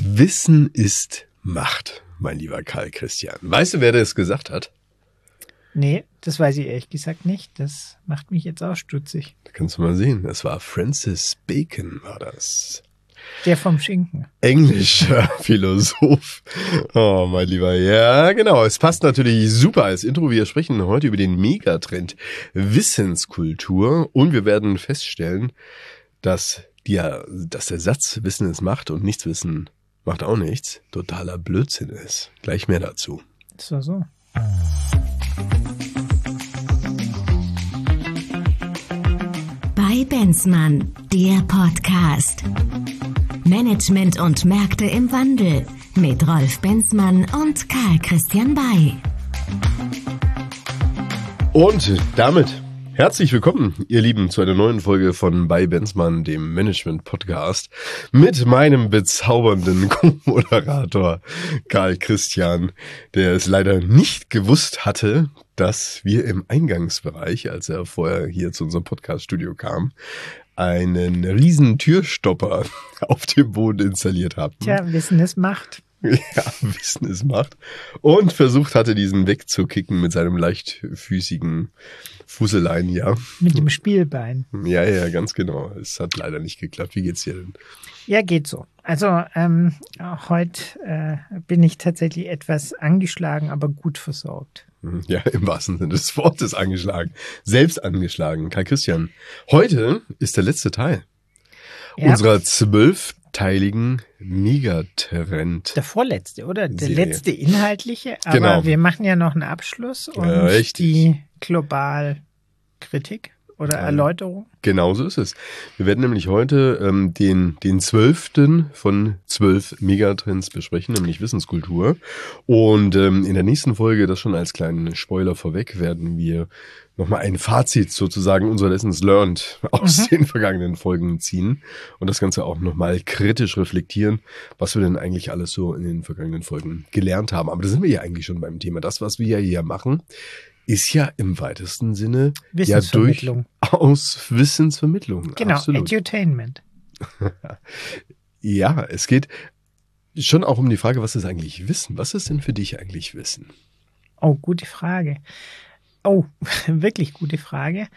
Wissen ist Macht, mein lieber Karl Christian. Weißt du, wer das gesagt hat? Nee, das weiß ich ehrlich gesagt nicht. Das macht mich jetzt auch stutzig. Da kannst du mal sehen. Das war Francis Bacon, war das. Der vom Schinken. Englischer Philosoph. Oh, mein Lieber. Ja, genau. Es passt natürlich super als Intro. Wir sprechen heute über den Megatrend Wissenskultur und wir werden feststellen, dass der Satz Wissen ist Macht und nichts wissen macht auch nichts totaler Blödsinn ist. Gleich mehr dazu. Das war so. Bei Benzmann, der Podcast. Management und Märkte im Wandel mit Rolf Benzmann und Karl Christian Bay. Und damit herzlich willkommen, ihr Lieben, zu einer neuen Folge von Bei Benzmann, dem Management-Podcast, mit meinem bezaubernden Co-Moderator Karl Christian, der es leider nicht gewusst hatte, dass wir im Eingangsbereich, als er vorher hier zu unserem Podcast-Studio kam, einen riesen Türstopper auf dem Boden installiert haben. Tja, Wissen ist Macht. Ja, Wissen ist Macht. Und versucht hatte, diesen wegzukicken mit seinem leichtfüßigen Fußelein, ja. Mit dem Spielbein. Ja, ganz genau. Es hat leider nicht geklappt. Wie geht's dir denn? Ja, geht so. Also heute bin ich tatsächlich etwas angeschlagen, aber gut versorgt. Ja, im wahrsten Sinne des Wortes angeschlagen. Selbst angeschlagen. Karl Christian, heute ist der letzte Teil unserer 12-teiligen Megatrend. Der vorletzte, oder? Der Serie. letzte inhaltliche. Aber Genau. wir machen ja noch einen Abschluss und richtig. die Globalkritik oder Erläuterung. Genau so ist es. Wir werden nämlich heute den 12. von 12 Megatrends besprechen, nämlich Wissenskultur. Und in der nächsten Folge, das schon als kleinen Spoiler vorweg, werden wir nochmal ein Fazit sozusagen unserer Lessons learned aus den vergangenen Folgen ziehen und das Ganze auch nochmal kritisch reflektieren, was wir denn eigentlich alles so in den vergangenen Folgen gelernt haben. Aber da sind wir ja eigentlich schon beim Thema. Das, was wir ja hier machen, ist ja im weitesten Sinne Wissensvermittlung. Ja durchaus Wissensvermittlung. Genau, Absolut. Edutainment. Ja, es geht schon auch um die Frage, was ist eigentlich Wissen? Was ist denn für dich eigentlich Wissen? Oh, gute Frage. Oh, wirklich gute Frage.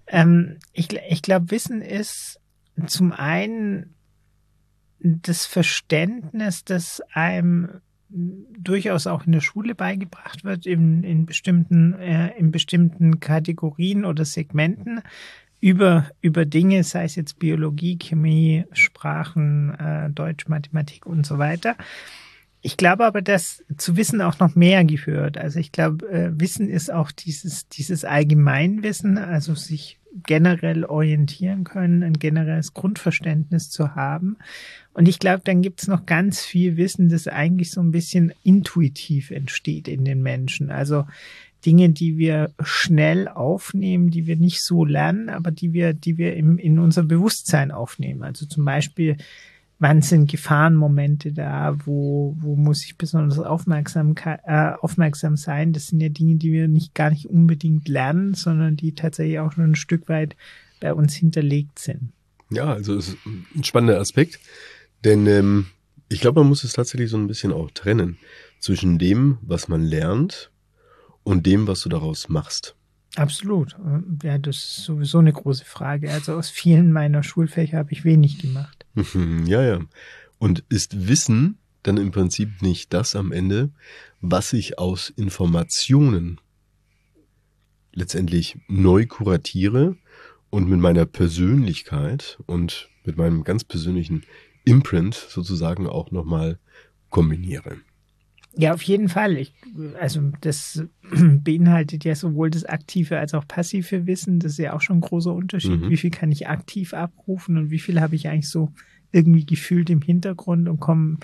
Ich glaube, Wissen ist zum einen das Verständnis, das einem durchaus auch in der Schule beigebracht wird, in bestimmten Kategorien oder Segmenten über Dinge, sei es jetzt Biologie, Chemie, Sprachen, Deutsch, Mathematik und so weiter. Ich glaube aber, dass zu Wissen auch noch mehr gehört. Also ich glaube, Wissen ist auch dieses Allgemeinwissen, also sich generell orientieren können, ein generelles Grundverständnis zu haben. Und ich glaube, dann gibt's noch ganz viel Wissen, das eigentlich so ein bisschen intuitiv entsteht in den Menschen. Also Dinge, die wir schnell aufnehmen, die wir nicht so lernen, aber die wir in unser Bewusstsein aufnehmen. Also zum Beispiel, wann sind Gefahrenmomente da? Wo muss ich besonders aufmerksam sein? Das sind ja Dinge, die wir gar nicht unbedingt lernen, sondern die tatsächlich auch schon ein Stück weit bei uns hinterlegt sind. Ja, also es ist ein spannender Aspekt, denn ich glaube, man muss es tatsächlich so ein bisschen auch trennen zwischen dem, was man lernt und dem, was du daraus machst. Absolut. Ja, das ist sowieso eine große Frage. Also aus vielen meiner Schulfächer habe ich wenig gemacht. Ja. Und ist Wissen dann im Prinzip nicht das am Ende, was ich aus Informationen letztendlich neu kuratiere und mit meiner Persönlichkeit und mit meinem ganz persönlichen Imprint sozusagen auch nochmal kombiniere? Ja, auf jeden Fall. Also das beinhaltet ja sowohl das aktive als auch passive Wissen. Das ist ja auch schon ein großer Unterschied. Wie viel kann ich aktiv abrufen und wie viel habe ich eigentlich so irgendwie gefühlt im Hintergrund und komme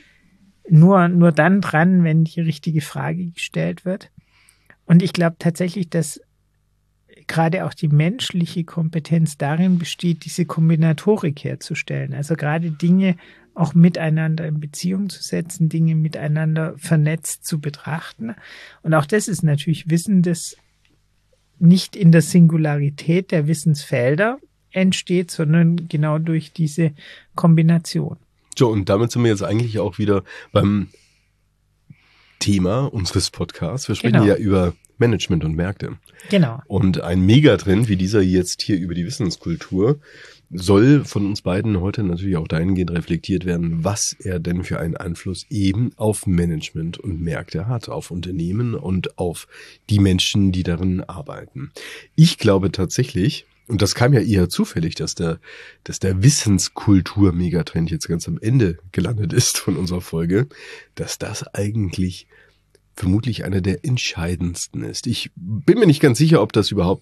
nur dann dran, wenn die richtige Frage gestellt wird. Und ich glaube tatsächlich, dass gerade auch die menschliche Kompetenz darin besteht, diese Kombinatorik herzustellen. Also gerade Dinge auch miteinander in Beziehung zu setzen, Dinge miteinander vernetzt zu betrachten. Und auch das ist natürlich Wissen, das nicht in der Singularität der Wissensfelder entsteht, sondern genau durch diese Kombination. So, und damit sind wir jetzt eigentlich auch wieder beim Thema unseres Podcasts. Wir sprechen ja über Management und Märkte. Genau. Und ein Megatrend wie dieser jetzt hier über die Wissenskultur soll von uns beiden heute natürlich auch dahingehend reflektiert werden, was er denn für einen Einfluss eben auf Management und Märkte hat, auf Unternehmen und auf die Menschen, die darin arbeiten. Ich glaube tatsächlich, und das kam ja eher zufällig, dass der Wissenskultur-Megatrend jetzt ganz am Ende gelandet ist von unserer Folge, dass das eigentlich vermutlich einer der entscheidendsten ist. Ich bin mir nicht ganz sicher, ob das überhaupt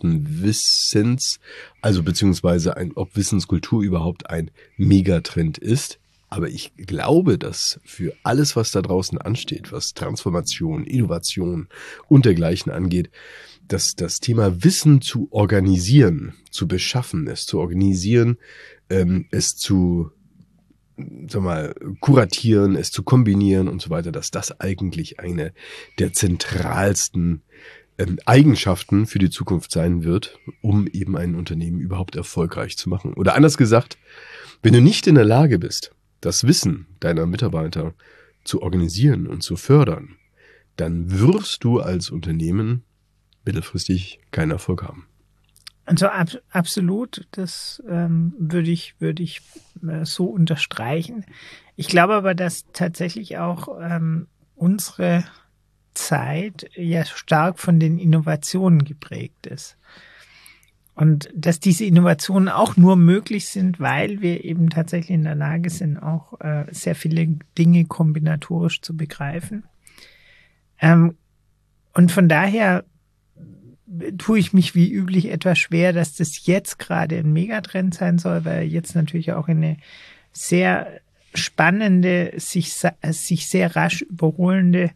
ob Wissenskultur überhaupt ein Megatrend ist. Aber ich glaube, dass für alles, was da draußen ansteht, was Transformation, Innovation und dergleichen angeht, dass das Thema Wissen zu organisieren, zu beschaffen, es zu organisieren, es zu kuratieren, es zu kombinieren und so weiter, dass das eigentlich eine der zentralsten Eigenschaften für die Zukunft sein wird, um eben ein Unternehmen überhaupt erfolgreich zu machen. Oder anders gesagt, wenn du nicht in der Lage bist, das Wissen deiner Mitarbeiter zu organisieren und zu fördern, dann wirst du als Unternehmen mittelfristig keinen Erfolg haben. Also absolut, das würde ich so unterstreichen. Ich glaube aber, dass tatsächlich auch unsere Zeit ja stark von den Innovationen geprägt ist. Und dass diese Innovationen auch nur möglich sind, weil wir eben tatsächlich in der Lage sind, auch sehr viele Dinge kombinatorisch zu begreifen. Und von daher tue ich mich wie üblich etwas schwer, dass das jetzt gerade ein Megatrend sein soll, weil jetzt natürlich auch eine sehr spannende, sich sehr rasch überholende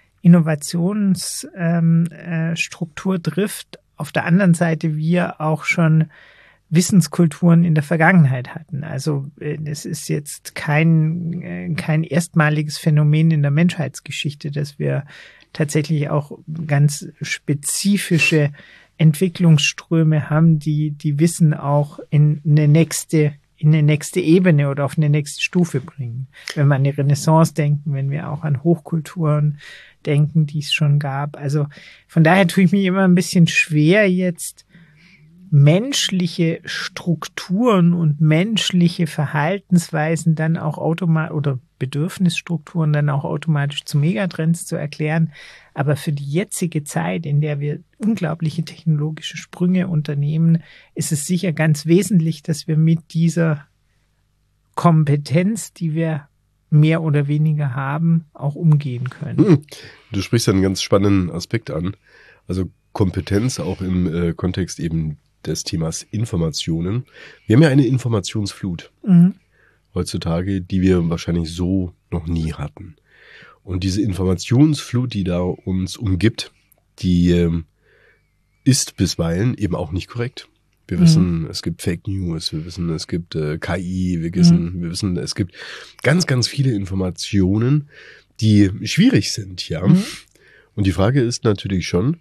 Innovationsstruktur trifft. Auf der anderen Seite wir auch schon Wissenskulturen in der Vergangenheit hatten. Also es ist jetzt kein erstmaliges Phänomen in der Menschheitsgeschichte, dass wir tatsächlich auch ganz spezifische Entwicklungsströme haben, die Wissen auch in eine nächste Ebene oder auf eine nächste Stufe bringen. Wenn wir an die Renaissance denken, wenn wir auch an Hochkulturen denken, die es schon gab. Also von daher tue ich mich immer ein bisschen schwer, jetzt menschliche Strukturen und menschliche Verhaltensweisen dann auch oder Bedürfnisstrukturen dann auch automatisch zu Megatrends zu erklären. Aber für die jetzige Zeit, in der wir unglaubliche technologische Sprünge unternehmen, ist es sicher ganz wesentlich, dass wir mit dieser Kompetenz, die wir mehr oder weniger haben, auch umgehen können. Du sprichst einen ganz spannenden Aspekt an. Also Kompetenz auch im Kontext eben des Themas Informationen. Wir haben ja eine Informationsflut heutzutage, die wir wahrscheinlich so noch nie hatten. Und diese Informationsflut, die da uns umgibt, die ist bisweilen eben auch nicht korrekt. Wir wissen, es gibt Fake News, wir wissen, es gibt KI, wir wissen, es gibt ganz, ganz viele Informationen, die schwierig sind, ja. Und die Frage ist natürlich schon,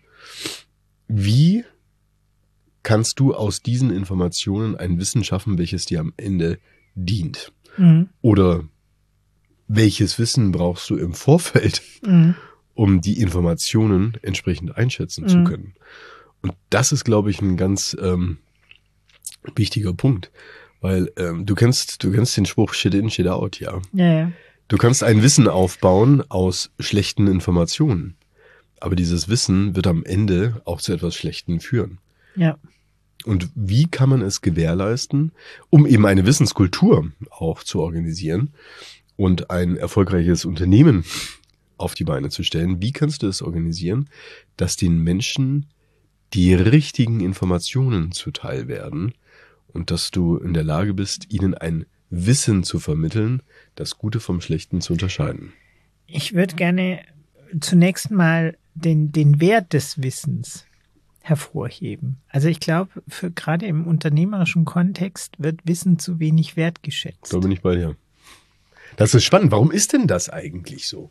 wie kannst du aus diesen Informationen ein Wissen schaffen, welches dir am Ende dient? Oder welches Wissen brauchst du im Vorfeld, um die Informationen entsprechend einschätzen zu können? Und das ist, glaube ich, ein ganz wichtiger Punkt, weil du kennst den Spruch Shit in, Shit out, ja. Ja. Du kannst ein Wissen aufbauen aus schlechten Informationen, aber dieses Wissen wird am Ende auch zu etwas Schlechtem führen. Ja. Und wie kann man es gewährleisten, um eben eine Wissenskultur auch zu organisieren und ein erfolgreiches Unternehmen auf die Beine zu stellen? Wie kannst du es organisieren, dass den Menschen die richtigen Informationen zuteil werden und dass du in der Lage bist, ihnen ein Wissen zu vermitteln, das Gute vom Schlechten zu unterscheiden? Ich würde gerne zunächst mal den Wert des Wissens hervorheben. Also ich glaube, gerade im unternehmerischen Kontext wird Wissen zu wenig wertgeschätzt. Da bin ich bei dir. Das ist spannend. Warum ist denn das eigentlich so?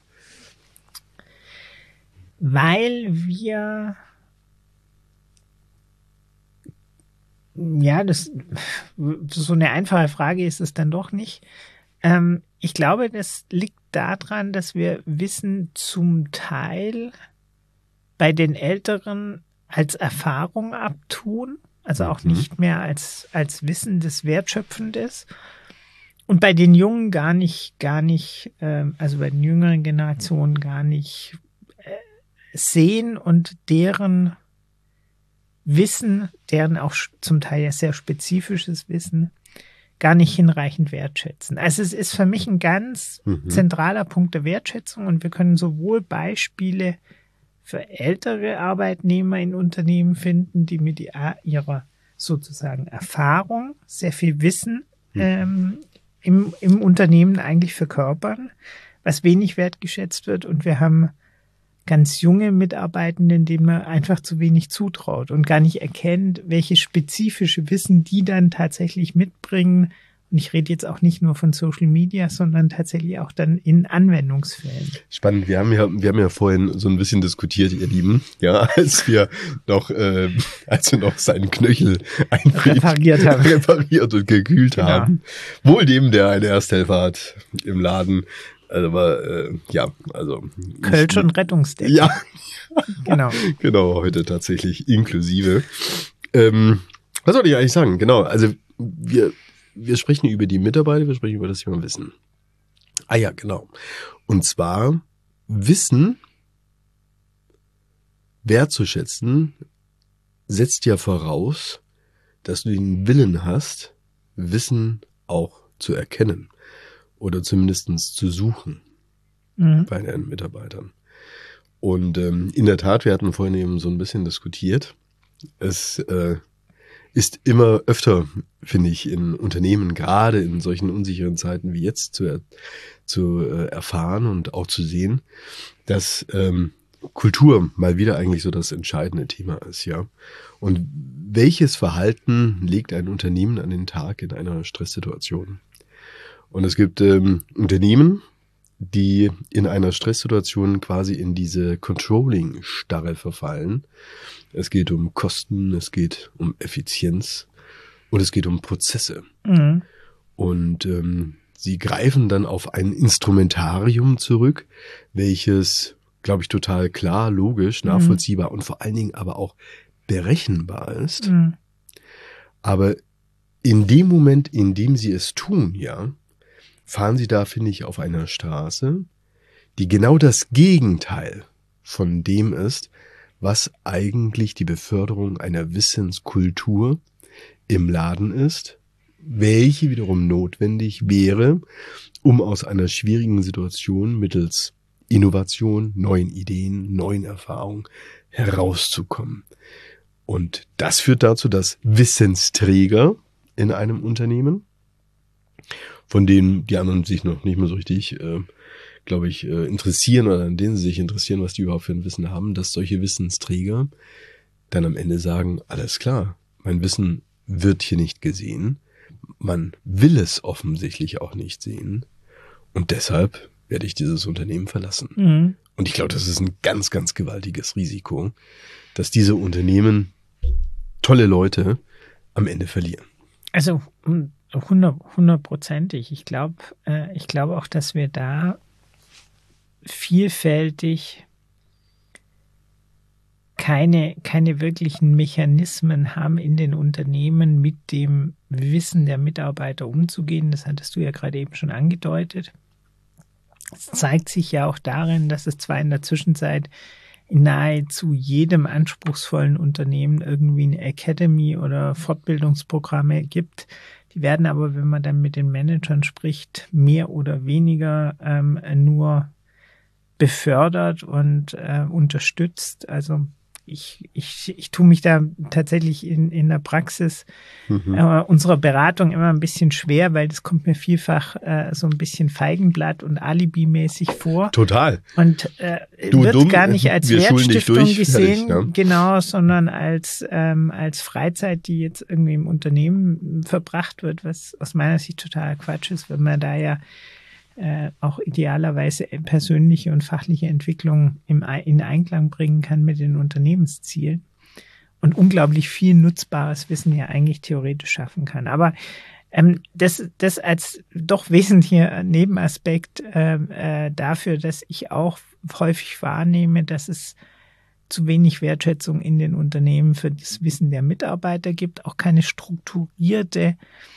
Weil wir so eine einfache Frage ist es dann doch nicht. Ich glaube, das liegt daran, dass wir Wissen zum Teil bei den Älteren als Erfahrung abtun, also auch nicht mehr als Wissen, das wertschöpfend ist. Und bei den Jungen gar nicht, also bei den jüngeren Generationen gar nicht sehen und deren Wissen, deren auch zum Teil ja sehr spezifisches Wissen, gar nicht hinreichend wertschätzen. Also es ist für mich ein ganz zentraler Punkt der Wertschätzung und wir können sowohl Beispiele für ältere Arbeitnehmer in Unternehmen finden, die mit ihrer sozusagen Erfahrung sehr viel Wissen im Unternehmen eigentlich verkörpern, was wenig wertgeschätzt wird. Und wir haben ganz junge Mitarbeitenden, denen man einfach zu wenig zutraut und gar nicht erkennt, welches spezifische Wissen die dann tatsächlich mitbringen. Und ich rede jetzt auch nicht nur von Social Media, sondern tatsächlich auch dann in Anwendungsfällen. Spannend. Wir haben ja vorhin so ein bisschen diskutiert, ihr Lieben, ja, als du noch seinen Knöchel repariert und gekühlt haben. Wohl dem, der eine Ersthelfer hat im Laden. Also Kölsch und Rettungsdecke. Ja, genau, heute tatsächlich inklusive. Was soll ich eigentlich sagen? Genau, also wir sprechen über die Mitarbeiter, wir sprechen über das Thema Wissen. Ah ja, genau. Und zwar Wissen wertzuschätzen setzt ja voraus, dass du den Willen hast, Wissen auch zu erkennen. Oder zumindest zu suchen bei deinen Mitarbeitern. Und in der Tat, wir hatten vorhin eben so ein bisschen diskutiert. Es ist immer öfter, finde ich, in Unternehmen, gerade in solchen unsicheren Zeiten wie jetzt, zu erfahren und auch zu sehen, dass Kultur mal wieder eigentlich so das entscheidende Thema ist, ja. Und welches Verhalten legt ein Unternehmen an den Tag in einer Stresssituation? Und es gibt Unternehmen, die in einer Stresssituation quasi in diese Controlling-Starre verfallen. Es geht um Kosten, es geht um Effizienz und es geht um Prozesse. Und sie greifen dann auf ein Instrumentarium zurück, welches, glaube ich, total klar, logisch, nachvollziehbar und vor allen Dingen aber auch berechenbar ist. Aber in dem Moment, in dem sie es tun, ja, fahren sie da, finde ich, auf einer Straße, die genau das Gegenteil von dem ist, was eigentlich die Beförderung einer Wissenskultur im Laden ist, welche wiederum notwendig wäre, um aus einer schwierigen Situation mittels Innovation, neuen Ideen, neuen Erfahrungen herauszukommen. Und das führt dazu, dass Wissensträger in einem Unternehmen, von denen die anderen sich noch nicht mehr so richtig, interessieren oder an denen sie sich interessieren, was die überhaupt für ein Wissen haben, dass solche Wissensträger dann am Ende sagen, alles klar, mein Wissen wird hier nicht gesehen, man will es offensichtlich auch nicht sehen und deshalb werde ich dieses Unternehmen verlassen. Und ich glaube, das ist ein ganz, ganz gewaltiges Risiko, dass diese Unternehmen tolle Leute am Ende verlieren. Also 100%. Ich glaube auch, dass wir da vielfältig keine wirklichen Mechanismen haben in den Unternehmen, mit dem Wissen der Mitarbeiter umzugehen. Das hattest du ja gerade eben schon angedeutet. Es zeigt sich ja auch darin, dass es zwar in der Zwischenzeit in nahezu jedem anspruchsvollen Unternehmen irgendwie eine Academy oder Fortbildungsprogramme gibt. Die werden aber, wenn man dann mit den Managern spricht, mehr oder weniger nur befördert und unterstützt. Also ich tue mich da tatsächlich in der Praxis unserer Beratung immer ein bisschen schwer, weil das kommt mir vielfach so ein bisschen Feigenblatt und Alibi-mäßig vor. Total. Und wird gar nicht als Wertstiftung gesehen, fertig, genau, sondern als Freizeit, die jetzt irgendwie im Unternehmen verbracht wird, was aus meiner Sicht total Quatsch ist, wenn man da ja auch idealerweise persönliche und fachliche Entwicklung in Einklang bringen kann mit den Unternehmenszielen und unglaublich viel nutzbares Wissen ja eigentlich theoretisch schaffen kann. Aber Das als doch wesentlicher Nebenaspekt dafür, dass ich auch häufig wahrnehme, dass es zu wenig Wertschätzung in den Unternehmen für das Wissen der Mitarbeiter gibt, auch keine strukturierte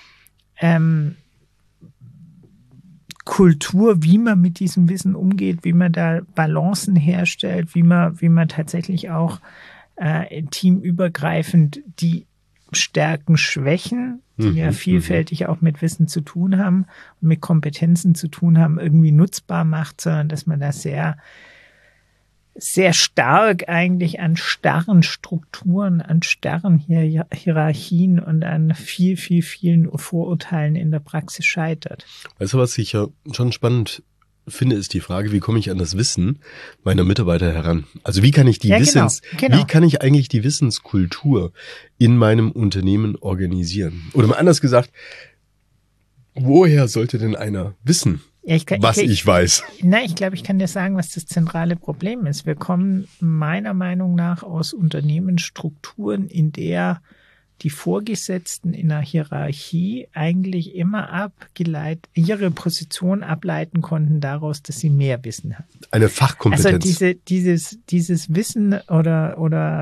Kultur, wie man mit diesem Wissen umgeht, wie man da Balancen herstellt, wie man tatsächlich auch teamübergreifend die Stärken, Schwächen, die ja vielfältig auch mit Wissen zu tun haben und mit Kompetenzen zu tun haben, irgendwie nutzbar macht, sondern dass man da sehr, sehr stark eigentlich an starren Strukturen, an starren Hierarchien und an vielen Vorurteilen in der Praxis scheitert. Weißt du, was ich ja schon spannend finde, ist die Frage, wie komme ich an das Wissen meiner Mitarbeiter heran? Also wie kann ich die wie kann ich eigentlich die Wissenskultur in meinem Unternehmen organisieren? Oder mal anders gesagt, woher sollte denn einer wissen, was ich weiß? Ich glaube, ich kann dir sagen, was das zentrale Problem ist. Wir kommen meiner Meinung nach aus Unternehmensstrukturen, in der die Vorgesetzten in der Hierarchie eigentlich immer ihre Position ableiten konnten daraus, dass sie mehr Wissen haben. Eine Fachkompetenz. Also dieses Wissen oder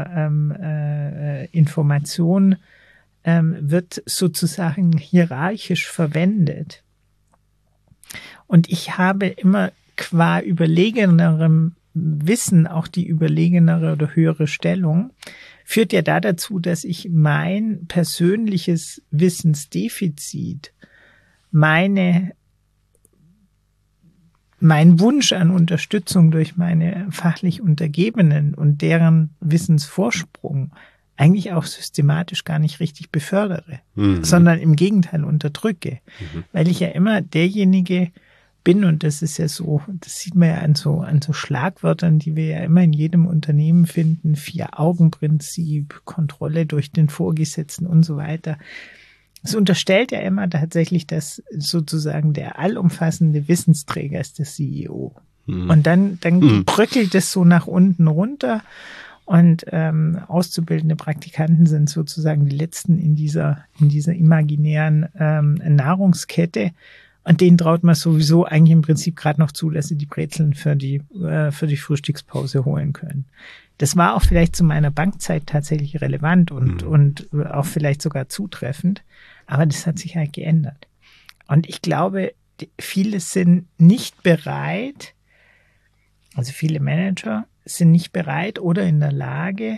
Information wird sozusagen hierarchisch verwendet. Und ich habe immer qua überlegenerem Wissen auch die überlegenere oder höhere Stellung, führt ja dazu, dass ich mein persönliches Wissensdefizit, mein Wunsch an Unterstützung durch meine fachlich Untergebenen und deren Wissensvorsprung eigentlich auch systematisch gar nicht richtig befördere, sondern im Gegenteil unterdrücke, weil ich ja immer derjenige bin, und das ist ja so, das sieht man ja an so Schlagwörtern, die wir ja immer in jedem Unternehmen finden, 4-Augen-Prinzip, Kontrolle durch den Vorgesetzten und so weiter. Es unterstellt ja immer tatsächlich, dass sozusagen der allumfassende Wissensträger ist der CEO. Und dann bröckelt es so nach unten runter und auszubildende Praktikanten sind sozusagen die Letzten in dieser imaginären Nahrungskette. Und denen traut man sowieso eigentlich im Prinzip gerade noch zu, dass sie die Brezeln für die Frühstückspause holen können. Das war auch vielleicht zu meiner Bankzeit tatsächlich relevant und auch vielleicht sogar zutreffend. Aber das hat sich halt geändert. Und ich glaube, viele sind nicht bereit, also viele Manager sind nicht bereit oder in der Lage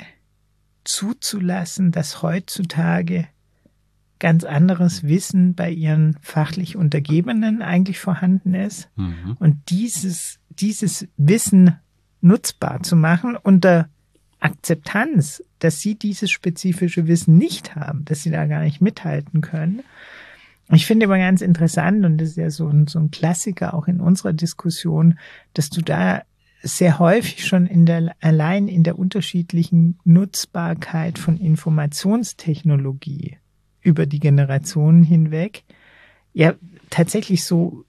zuzulassen, dass heutzutage ganz anderes Wissen bei ihren fachlich Untergebenen eigentlich vorhanden ist. Und dieses Wissen nutzbar zu machen unter Akzeptanz, dass sie dieses spezifische Wissen nicht haben, dass sie da gar nicht mithalten können. Ich finde immer ganz interessant, und das ist ja so ein Klassiker auch in unserer Diskussion, dass du da sehr häufig schon allein in der unterschiedlichen Nutzbarkeit von Informationstechnologie über die Generationen hinweg ja tatsächlich so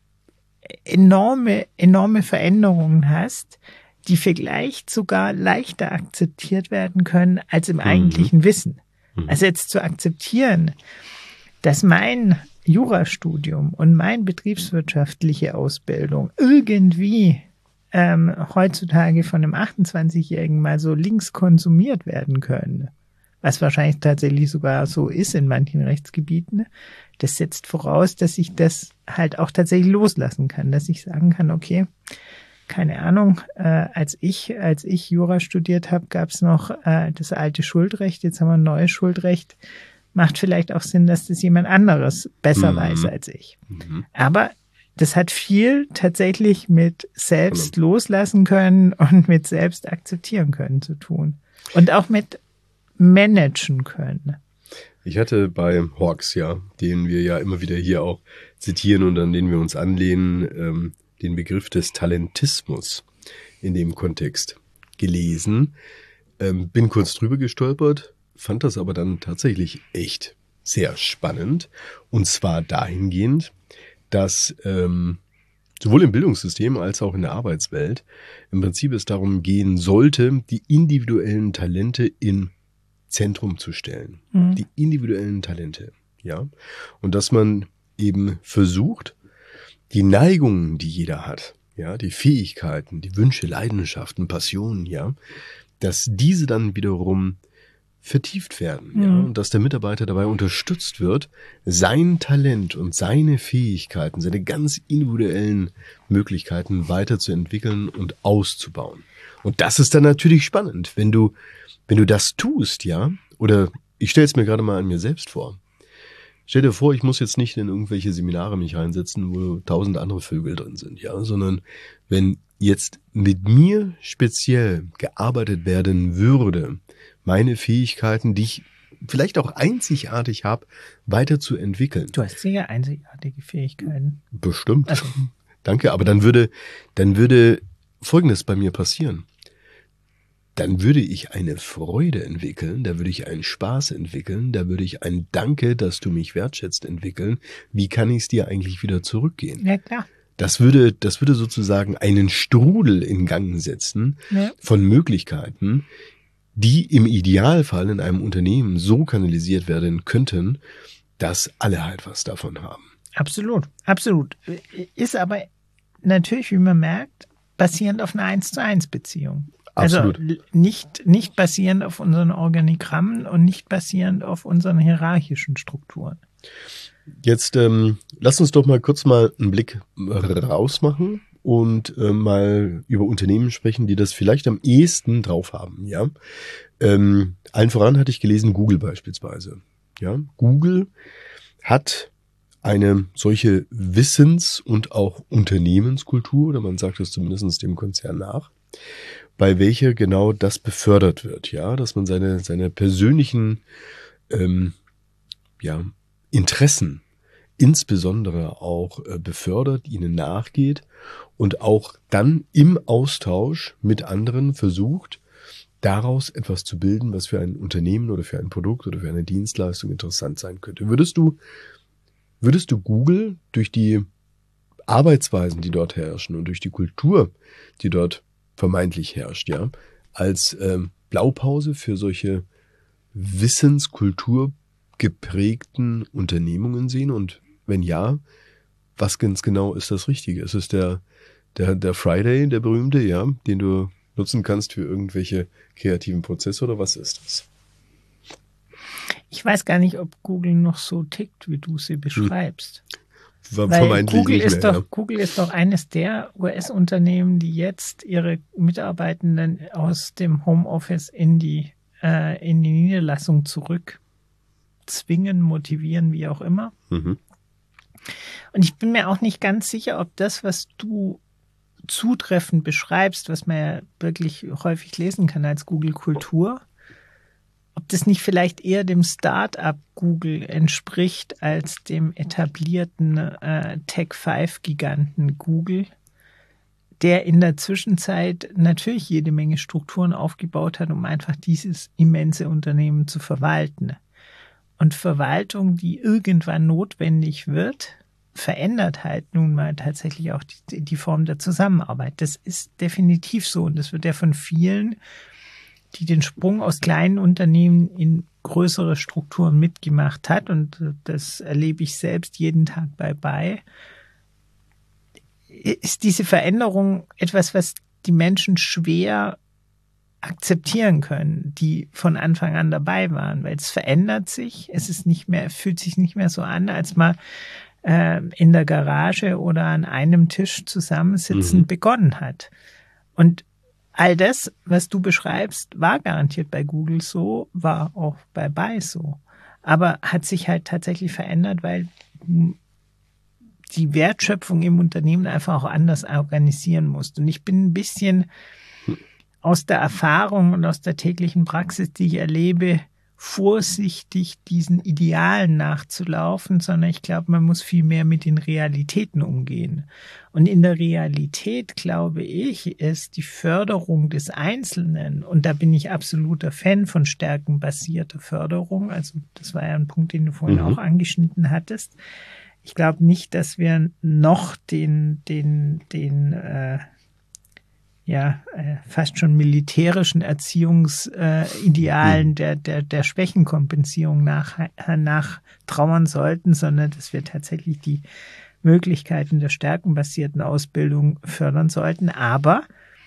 enorme Veränderungen hast, die vielleicht sogar leichter akzeptiert werden können als im eigentlichen Wissen. Also jetzt zu akzeptieren, dass mein Jurastudium und meine betriebswirtschaftliche Ausbildung irgendwie heutzutage von einem 28-Jährigen mal so links konsumiert werden können, was wahrscheinlich tatsächlich sogar so ist in manchen Rechtsgebieten, das setzt voraus, dass ich das halt auch tatsächlich loslassen kann, dass ich sagen kann, okay, keine Ahnung, als ich Jura studiert habe, gab es noch das alte Schuldrecht, jetzt haben wir ein neues Schuldrecht, macht vielleicht auch Sinn, dass das jemand anderes besser weiß als ich. Aber das hat viel tatsächlich mit selbst loslassen können und mit selbst akzeptieren können zu tun. Und auch mit managen können. Ich hatte bei Hawkes, den wir ja immer wieder hier auch zitieren und an den wir uns anlehnen, den Begriff des Talentismus in dem Kontext gelesen, bin kurz drüber gestolpert, fand das aber dann tatsächlich echt sehr spannend, und zwar dahingehend, dass sowohl im Bildungssystem als auch in der Arbeitswelt im Prinzip es darum gehen sollte, die individuellen Talente im Zentrum zu stellen. Die individuellen Talente, ja. Und dass man eben versucht, die Neigungen, die jeder hat, ja, die Fähigkeiten, die Wünsche, Leidenschaften, Passionen, ja, dass diese dann wiederum vertieft werden, ja, und dass der Mitarbeiter dabei unterstützt wird, sein Talent und seine Fähigkeiten, seine ganz individuellen Möglichkeiten weiterzuentwickeln und auszubauen. Und das ist dann natürlich spannend, wenn du das tust, ja, oder ich stelle es mir gerade mal an mir selbst vor. Stell dir vor, ich muss jetzt nicht in irgendwelche Seminare mich reinsetzen, wo 1000 andere Vögel drin sind, ja, sondern wenn jetzt mit mir speziell gearbeitet werden würde, meine Fähigkeiten, die ich vielleicht auch einzigartig habe, weiterzuentwickeln. Du hast sicher einzigartige Fähigkeiten. Bestimmt. Also. Danke, aber dann würde Folgendes bei mir passieren. Dann würde ich eine Freude entwickeln, da würde ich einen Spaß entwickeln, da würde ich ein Danke, dass du mich wertschätzt, entwickeln. Wie kann ich es dir eigentlich wieder zurückgehen? Ja, klar. Das würde sozusagen einen Strudel in Gang setzen von Möglichkeiten, die im Idealfall in einem Unternehmen so kanalisiert werden könnten, dass alle halt was davon haben. Absolut, absolut. Ist aber natürlich, wie man merkt, basierend auf einer 1:1 Beziehung. Absolut. Also nicht basierend auf unseren Organigrammen und nicht basierend auf unseren hierarchischen Strukturen. Jetzt lass uns doch mal kurz einen Blick raus machen und mal über Unternehmen sprechen, die das vielleicht am ehesten drauf haben. Ja, allen voran hatte ich gelesen, Google beispielsweise. Ja, Google hat eine solche Wissens- und auch Unternehmenskultur, oder man sagt es zumindest dem Konzern nach, bei welcher genau das befördert wird, ja, dass man seine persönlichen Interessen insbesondere auch befördert, ihnen nachgeht und auch dann im Austausch mit anderen versucht, daraus etwas zu bilden, was für ein Unternehmen oder für ein Produkt oder für eine Dienstleistung interessant sein könnte. Würdest du Google durch die Arbeitsweisen, die dort herrschen und durch die Kultur, die dort vermeintlich herrscht, ja, als Blaupause für solche Wissenskultur geprägten Unternehmungen sehen? Und wenn ja, was ganz genau ist das Richtige? Ist es der Friday, der berühmte, ja, den du nutzen kannst für irgendwelche kreativen Prozesse, oder was ist das? Ich weiß gar nicht, ob Google noch so tickt, wie du sie beschreibst. Weil Google ist doch eines der US-Unternehmen, die jetzt ihre Mitarbeitenden aus dem Homeoffice in die Niederlassung zurück zwingen, motivieren, wie auch immer. Mhm. Und ich bin mir auch nicht ganz sicher, ob das, was du zutreffend beschreibst, was man ja wirklich häufig lesen kann als Google-Kultur, ob das nicht vielleicht eher dem Start-up Google entspricht als dem etablierten Tech-5-Giganten Google, der in der Zwischenzeit natürlich jede Menge Strukturen aufgebaut hat, um einfach dieses immense Unternehmen zu verwalten. Und Verwaltung, die irgendwann notwendig wird, verändert halt nun mal tatsächlich auch die Form der Zusammenarbeit. Das ist definitiv so. Und das wird ja von vielen, die den Sprung aus kleinen Unternehmen in größere Strukturen mitgemacht hat, und das erlebe ich selbst jeden Tag bei, ist diese Veränderung etwas, was die Menschen schwer akzeptieren können, die von Anfang an dabei waren, weil es verändert sich, fühlt sich nicht mehr so an, als man in der Garage oder an einem Tisch zusammensitzend begonnen hat. Und all das, was du beschreibst, war garantiert bei Google so, war auch bei Buy so. Aber hat sich halt tatsächlich verändert, weil die Wertschöpfung im Unternehmen einfach auch anders organisieren musst. Und ich bin ein bisschen aus der Erfahrung und aus der täglichen Praxis, die ich erlebe, vorsichtig diesen Idealen nachzulaufen, sondern ich glaube, man muss viel mehr mit den Realitäten umgehen. Und in der Realität, glaube ich, ist die Förderung des Einzelnen, und da bin ich absoluter Fan von stärkenbasierter Förderung, also das war ja ein Punkt, den du vorhin auch angeschnitten hattest. Ich glaube nicht, dass wir noch fast schon militärischen Erziehungsidealen der Schwächenkompensierung nach trauern sollten, sondern dass wir tatsächlich die Möglichkeiten der stärkenbasierten Ausbildung fördern sollten. Aber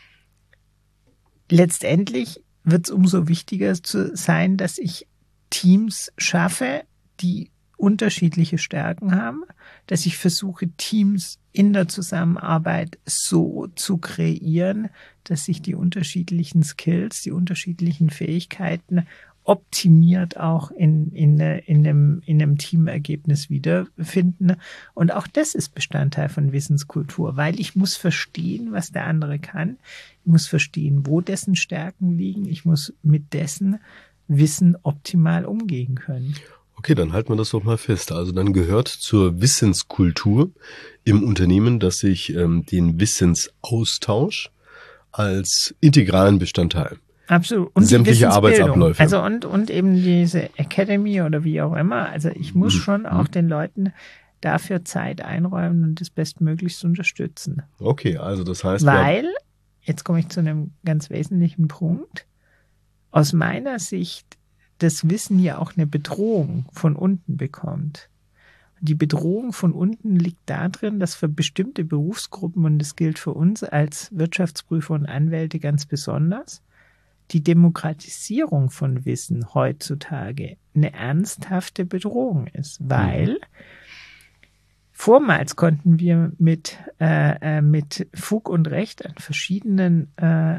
letztendlich wird es umso wichtiger sein, dass ich Teams schaffe, die unterschiedliche Stärken haben, dass ich versuche, Teams in der Zusammenarbeit so zu kreieren, dass sich die unterschiedlichen Skills, die unterschiedlichen Fähigkeiten optimiert auch in einem Teamergebnis wiederfinden. Und auch das ist Bestandteil von Wissenskultur, weil ich muss verstehen, was der andere kann. Ich muss verstehen, wo dessen Stärken liegen. Ich muss mit dessen Wissen optimal umgehen können. Okay, dann halten wir das doch mal fest. Also dann gehört zur Wissenskultur im Unternehmen, dass ich den Wissensaustausch als integralen Bestandteil. Absolut. Und sämtliche Arbeitsabläufe. Also und eben diese Academy oder wie auch immer. Also ich muss schon auch den Leuten dafür Zeit einräumen und das bestmöglichst unterstützen. Okay, also das heißt... Weil, jetzt komme ich zu einem ganz wesentlichen Punkt, aus meiner Sicht das Wissen ja auch eine Bedrohung von unten bekommt. Die Bedrohung von unten liegt darin, dass für bestimmte Berufsgruppen, und das gilt für uns als Wirtschaftsprüfer und Anwälte ganz besonders, die Demokratisierung von Wissen heutzutage eine ernsthafte Bedrohung ist, weil vormals konnten wir mit Fug und Recht in verschiedenen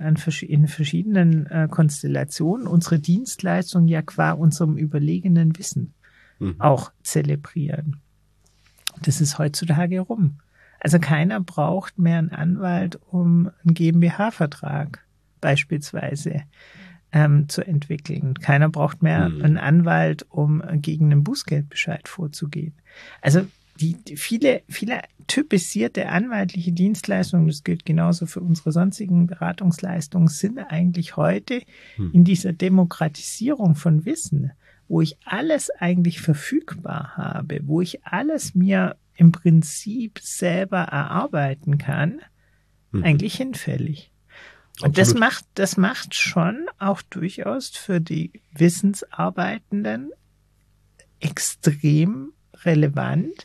Konstellationen unsere Dienstleistung ja qua unserem überlegenen Wissen auch zelebrieren. Das ist heutzutage rum. Also keiner braucht mehr einen Anwalt, um einen GmbH-Vertrag beispielsweise zu entwickeln. Keiner braucht mehr einen Anwalt, um gegen einen Bußgeldbescheid vorzugehen. Also die viele typisierte anwaltliche Dienstleistungen, das gilt genauso für unsere sonstigen Beratungsleistungen, sind eigentlich heute in dieser Demokratisierung von Wissen, wo ich alles eigentlich verfügbar habe, wo ich alles mir im Prinzip selber erarbeiten kann, eigentlich hinfällig. Und das macht schon auch durchaus für die Wissensarbeitenden extrem relevant,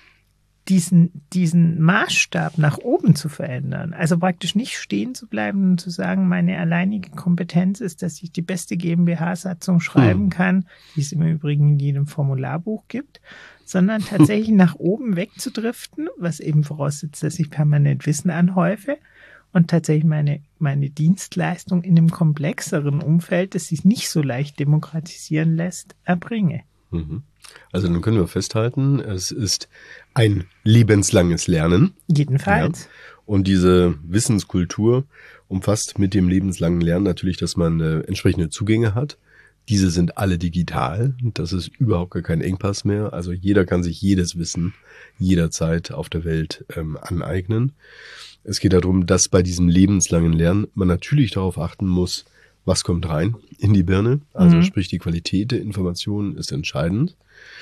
diesen Maßstab nach oben zu verändern. Also praktisch nicht stehen zu bleiben und zu sagen, meine alleinige Kompetenz ist, dass ich die beste GmbH-Satzung schreiben kann, die es im Übrigen in jedem Formularbuch gibt, sondern tatsächlich nach oben wegzudriften, was eben voraussetzt, dass ich permanent Wissen anhäufe und tatsächlich meine Dienstleistung in einem komplexeren Umfeld, das sich nicht so leicht demokratisieren lässt, erbringe. Also dann können wir festhalten, es ist ein lebenslanges Lernen. Jedenfalls. Ja. Und diese Wissenskultur umfasst mit dem lebenslangen Lernen natürlich, dass man entsprechende Zugänge hat. Diese sind alle digital. Das ist überhaupt gar kein Engpass mehr. Also jeder kann sich jedes Wissen jederzeit auf der Welt aneignen. Es geht darum, dass bei diesem lebenslangen Lernen man natürlich darauf achten muss, was kommt rein in die Birne. Also sprich, die Qualität der Informationen ist entscheidend.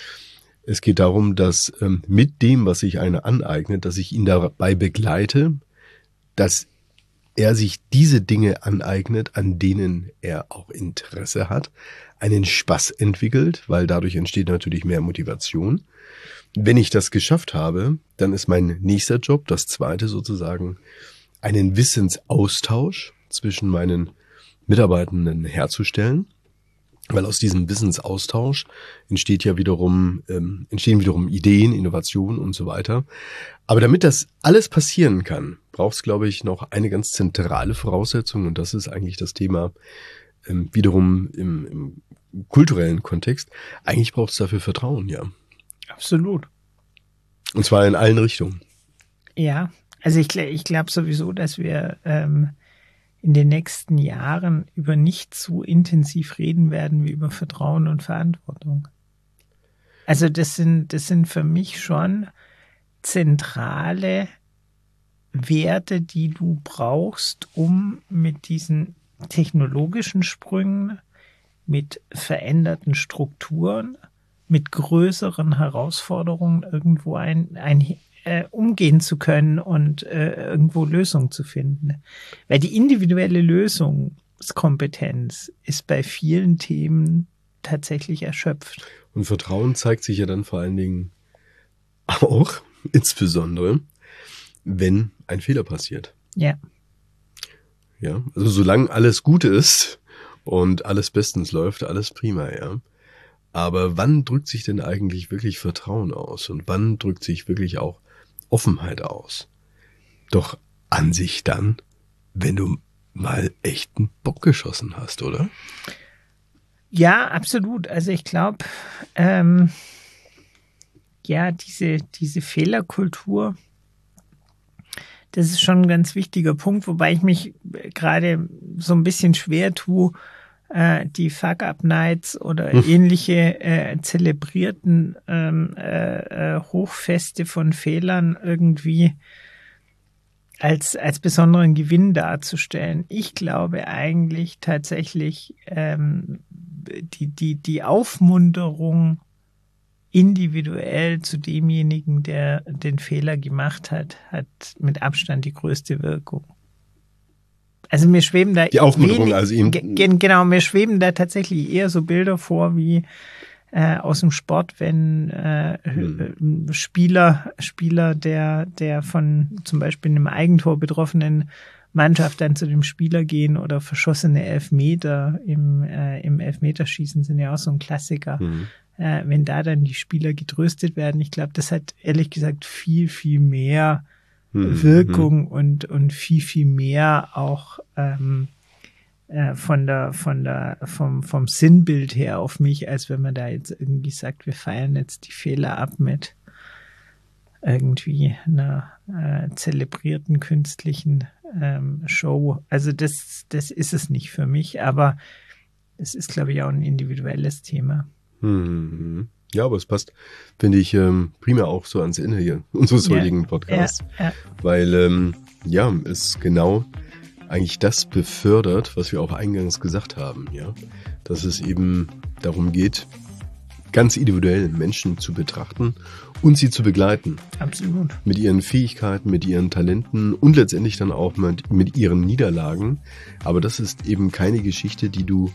Es geht darum, dass mit dem, was sich einer aneignet, dass ich ihn dabei begleite, dass er sich diese Dinge aneignet, an denen er auch Interesse hat, einen Spaß entwickelt, weil dadurch entsteht natürlich mehr Motivation. Wenn ich das geschafft habe, dann ist mein nächster Job, das zweite sozusagen, einen Wissensaustausch zwischen meinen Mitarbeitenden herzustellen, weil aus diesem Wissensaustausch entstehen wiederum Ideen, Innovationen und so weiter. Aber damit das alles passieren kann, braucht es, glaube ich, noch eine ganz zentrale Voraussetzung, und das ist eigentlich das Thema wiederum im kulturellen Kontext. Eigentlich braucht es dafür Vertrauen, ja. Absolut. Und zwar in allen Richtungen. Ja, also ich glaube sowieso, dass wir in den nächsten Jahren über nichts so intensiv reden werden wie über Vertrauen und Verantwortung. Also das sind für mich schon zentrale Werte, die du brauchst, um mit diesen technologischen Sprüngen, mit veränderten Strukturen, mit größeren Herausforderungen irgendwo umgehen zu können und irgendwo Lösungen zu finden. Weil die individuelle Lösungskompetenz ist bei vielen Themen tatsächlich erschöpft. Und Vertrauen zeigt sich ja dann vor allen Dingen auch, insbesondere, wenn ein Fehler passiert. Ja. Ja, also solange alles gut ist und alles bestens läuft, alles prima, ja. Aber wann drückt sich denn eigentlich wirklich Vertrauen aus? Und wann drückt sich wirklich auch Offenheit aus? Doch an sich dann, wenn du mal echt einen Bock geschossen hast, oder? Ja, absolut. Also ich glaube, diese Fehlerkultur, das ist schon ein ganz wichtiger Punkt, wobei ich mich gerade so ein bisschen schwer tue, die Fuck-Up-Nights oder ähnliche zelebrierten Hochfeste von Fehlern irgendwie als besonderen Gewinn darzustellen. Ich glaube eigentlich tatsächlich, die Aufmunterung individuell zu demjenigen, der den Fehler gemacht hat mit Abstand die größte Wirkung. Also mir schweben da die Aufmunterung, also ihm genau, mir schweben da tatsächlich eher so Bilder vor wie aus dem Sport, wenn Spieler der von zum Beispiel einem Eigentor betroffenen Mannschaft dann zu dem Spieler gehen oder verschossene Elfmeter im Elfmeterschießen sind ja auch so ein Klassiker. Wenn da dann die Spieler getröstet werden, ich glaube, das hat ehrlich gesagt viel, viel mehr Wirkung und viel, viel mehr auch vom Sinnbild her auf mich, als wenn man da jetzt irgendwie sagt, wir feiern jetzt die Fehler ab mit irgendwie einer zelebrierten künstlichen Show. Also das ist es nicht für mich, aber es ist, glaube ich, auch ein individuelles Thema. Ja, aber es passt, finde ich, primär auch so ans Ende hier unseres heutigen Podcasts. Ja. Weil, es genau eigentlich das befördert, was wir auch eingangs gesagt haben, ja. Dass es eben darum geht, ganz individuell Menschen zu betrachten und sie zu begleiten. Absolut. Mit ihren Fähigkeiten, mit ihren Talenten und letztendlich dann auch mit ihren Niederlagen. Aber das ist eben keine Geschichte, die du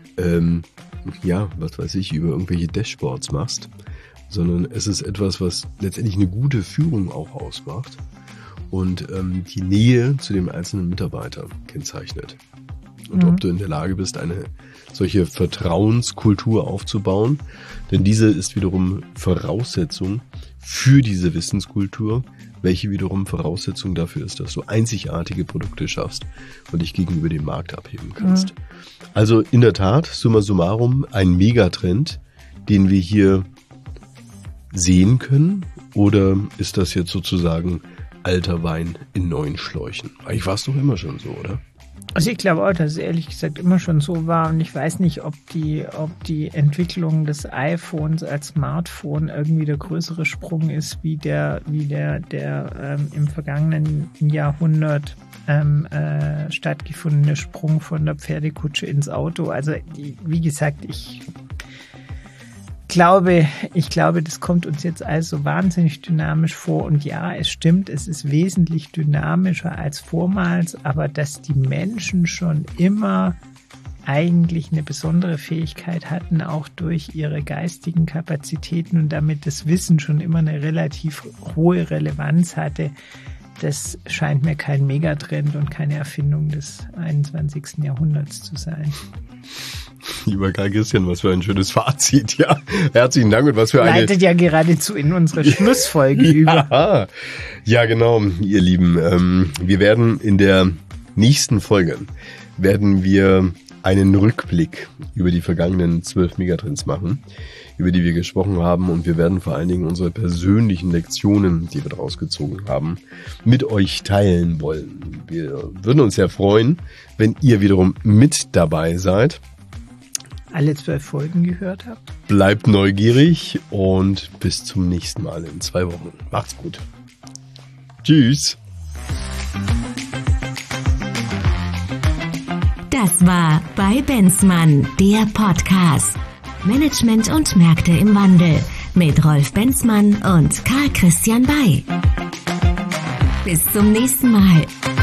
über irgendwelche Dashboards machst, sondern es ist etwas, was letztendlich eine gute Führung auch ausmacht und die Nähe zu dem einzelnen Mitarbeiter kennzeichnet. Und ob du in der Lage bist, eine solche Vertrauenskultur aufzubauen, denn diese ist wiederum Voraussetzung für diese Wissenskultur, welche wiederum Voraussetzung dafür ist, dass du einzigartige Produkte schaffst und dich gegenüber dem Markt abheben kannst. Also in der Tat, summa summarum, ein Megatrend, den wir hier sehen können, oder ist das jetzt sozusagen alter Wein in neuen Schläuchen? Eigentlich war es doch immer schon so, oder? Also ich glaube auch, dass es ehrlich gesagt immer schon so war und ich weiß nicht, ob die Entwicklung des iPhones als Smartphone irgendwie der größere Sprung ist, wie der im vergangenen Jahrhundert stattgefundene Sprung von der Pferdekutsche ins Auto. Also wie gesagt, ich glaube, das kommt uns jetzt also wahnsinnig dynamisch vor. Und ja, es stimmt, es ist wesentlich dynamischer als vormals, aber dass die Menschen schon immer eigentlich eine besondere Fähigkeit hatten, auch durch ihre geistigen Kapazitäten und damit das Wissen schon immer eine relativ hohe Relevanz hatte, das scheint mir kein Megatrend und keine Erfindung des 21. Jahrhunderts zu sein. Lieber Karl Christian, was für ein schönes Fazit, ja. Herzlichen Dank und was für eine... Leitet ja geradezu in unsere Schlussfolge über. Ja, genau, ihr Lieben. Wir werden in der nächsten Folge, einen Rückblick über die vergangenen 12 Megatrends machen, über die wir gesprochen haben, und wir werden vor allen Dingen unsere persönlichen Lektionen, die wir daraus gezogen haben, mit euch teilen wollen. Wir würden uns sehr freuen, wenn ihr wiederum mit dabei seid. Alle 12 Folgen gehört habt. Bleibt neugierig und bis zum nächsten Mal in 2 Wochen. Macht's gut. Tschüss. Das war bei Bensmann, der Podcast. Management und Märkte im Wandel mit Rolf Benzmann und Karl Christian Bay. Bis zum nächsten Mal.